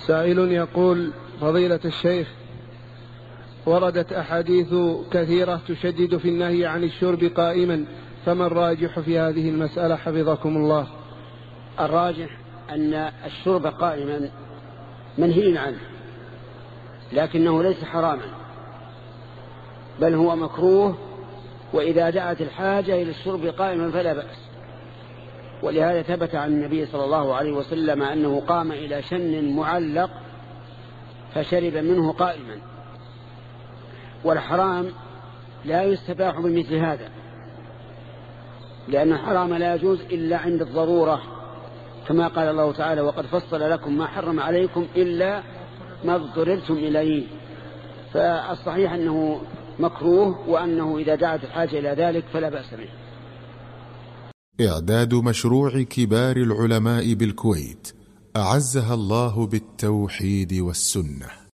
سائل يقول: فضيلة الشيخ، وردت أحاديث كثيرة تشدد في النهي عن الشرب قائما، فما الراجح في هذه المسألة حفظكم الله؟ الراجح أن الشرب قائما منهي عنه، لكنه ليس حراما، بل هو مكروه، وإذا دعت الحاجة إلى الشرب قائما فلا بأس. ولهذا ثبت عن النبي صلى الله عليه وسلم أنه قام إلى شن معلق فشرب منه قائما. والحرام لا يستباح بمثل هذا، لأن الحرام لا يجوز إلا عند الضرورة، كما قال الله تعالى: وقد فصل لكم ما حرم عليكم إلا ما اضطررتم إليه. فالصحيح أنه مكروه، وأنه إذا دعت الحاجة إلى ذلك فلا بأس به. إعداد مشروع كبار العلماء بالكويت أعزها الله بالتوحيد والسنة.